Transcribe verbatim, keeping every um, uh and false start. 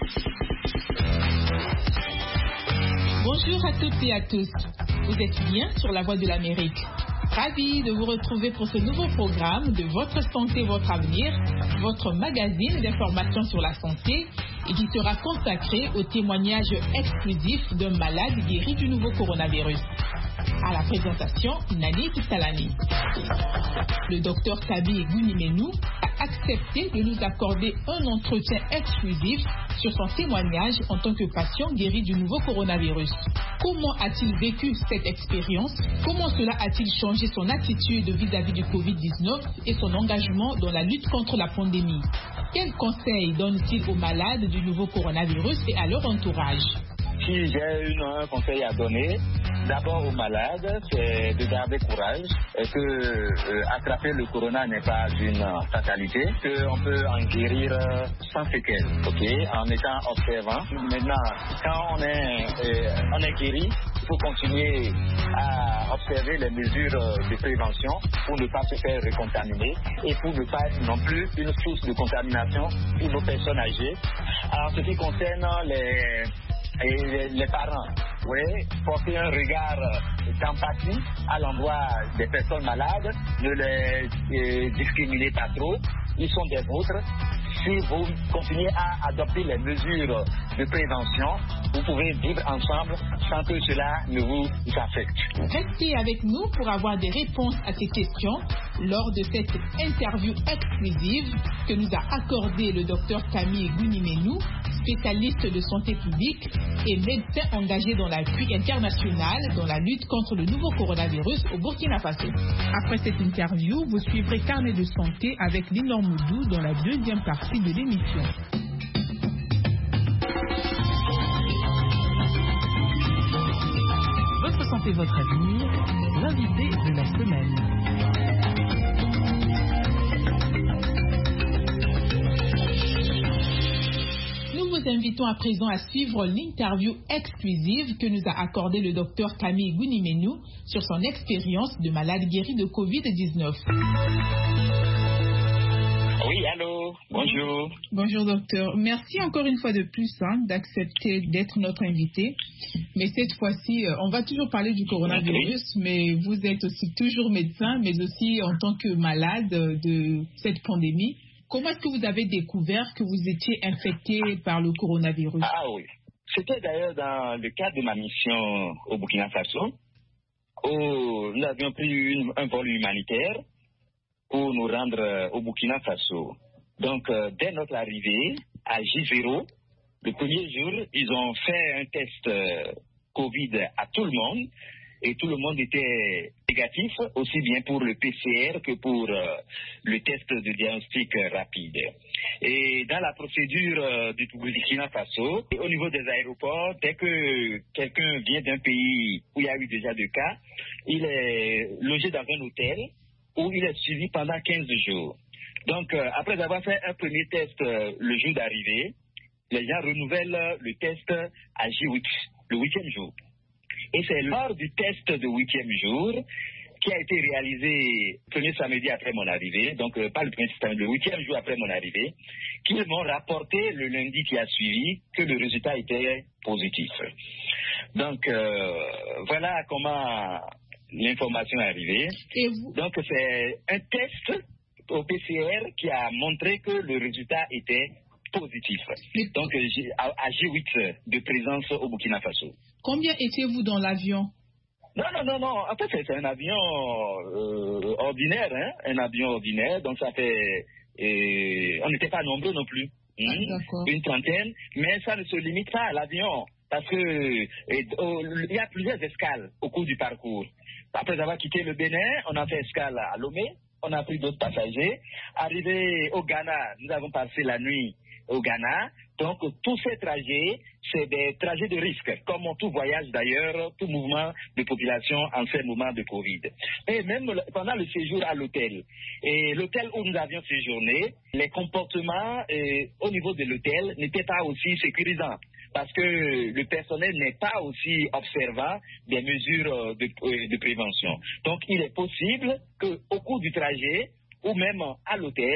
Bonjour à toutes et à tous. Vous êtes bien sur la Voix de l'Amérique. Ravi de vous retrouver pour ce nouveau programme de Votre Santé, Votre Avenir, votre magazine d'information sur la santé et qui sera consacré au témoignage exclusif d'un malade guéri du nouveau coronavirus. À la présentation, Nani Kissalani. Le docteur Kabi Gounimenou a accepté de nous accorder un entretien exclusif sur son témoignage en tant que patient guéri du nouveau coronavirus. Comment a-t-il vécu cette expérience? Comment cela a-t-il changé son attitude vis-à-vis du covid dix-neuf et son engagement dans la lutte contre la pandémie? Quels conseils donne-t-il aux malades du nouveau coronavirus et à leur entourage? Si j'ai une, un conseil à donner, d'abord aux malades, c'est de garder courage, et que euh, attraper le corona n'est pas une fatalité, qu'on peut en guérir euh, sans séquelles, ok, en étant observant. Maintenant, quand on est, euh, on est guéri, il faut continuer à observer les mesures de prévention pour ne pas se faire recontaminer et pour ne pas être non plus une source de contamination pour nos personnes âgées. En ce qui concerne les Et les, les parents, oui, porter un regard d'empathie à l'endroit des personnes malades, ne les euh, discriminez pas trop, ils sont des vôtres. Si vous continuez à adopter les mesures de prévention, vous pouvez vivre ensemble sans que cela ne vous affecte. Restez avec nous pour avoir des réponses à ces questions lors de cette interview exclusive que nous a accordée le docteur Camille Gounimenou, spécialiste de santé publique et médecin engagé dans l'appui international dans la lutte contre le nouveau coronavirus au Burkina Faso. Après cette interview, vous suivrez Carnet de santé avec Linor Moudou dans la deuxième partie de l'émission. Votre santé, votre avenir, l'invité de la semaine. Nous vous invitons à présent à suivre l'interview exclusive que nous a accordée le docteur Camille Gounimenou sur son expérience de malade guéri de covid dix-neuf. Oui, allô, bonjour. Bonjour docteur. Merci encore une fois de plus hein, d'accepter d'être notre invité. Mais cette fois-ci, on va toujours parler du coronavirus, mais vous êtes aussi toujours médecin, mais aussi en tant que malade de cette pandémie. Comment est-ce que vous avez découvert que vous étiez infecté par le coronavirus? Ah oui, c'était d'ailleurs dans le cadre de ma mission au Burkina Faso, où nous avions pris une, un vol humanitaire pour nous rendre au Burkina Faso. Donc, euh, dès notre arrivée à J zéro, le premier jour, ils ont fait un test euh, Covid à tout le monde et tout le monde était négatif, aussi bien pour le P C R que pour euh, le test de diagnostic rapide. Et dans la procédure euh, du Burkina Faso, et au niveau des aéroports, dès que quelqu'un vient d'un pays où il y a eu déjà deux cas, il est logé dans un hôtel où il est suivi pendant quinze jours. Donc, euh, après avoir fait un premier test euh, le jour d'arrivée, les gens renouvellent le test à J huit, le huitième jour. Et c'est lors du test de huitième jour qui a été réalisé le premier samedi après mon arrivée, donc euh, pas le premier samedi, le huitième jour après mon arrivée, qu'ils m'ont rapporté le lundi qui a suivi que le résultat était positif. Donc, euh, voilà comment l'information est arrivée. Et vous... Donc, c'est un test au P C R qui a montré que le résultat était positif. Et... Donc, à J huit de présence au Burkina Faso. Combien étiez-vous dans l'avion? Non, non, non, non. En fait, c'est un avion euh, ordinaire, hein, un avion ordinaire. Donc, ça fait... Et on n'était pas nombreux non plus. Ah, mmh, une trentaine. Mais ça ne se limite pas à l'avion. Parce que et, oh, il y a plusieurs escales au cours du parcours. Après avoir quitté le Bénin, on a fait escale à Lomé. On a pris d'autres passagers. Arrivé au Ghana, nous avons passé la nuit au Ghana. Donc, tous ces trajets, c'est des trajets de risque, comme tout voyage d'ailleurs, tout mouvement de population en ces moments de Covid. Et même pendant le séjour à l'hôtel, et l'hôtel où nous avions séjourné, les comportements euh, au niveau de l'hôtel n'étaient pas aussi sécurisants, parce que le personnel n'est pas aussi observant des mesures de, de prévention. Donc, il est possible qu'au cours du trajet, ou même à l'hôtel,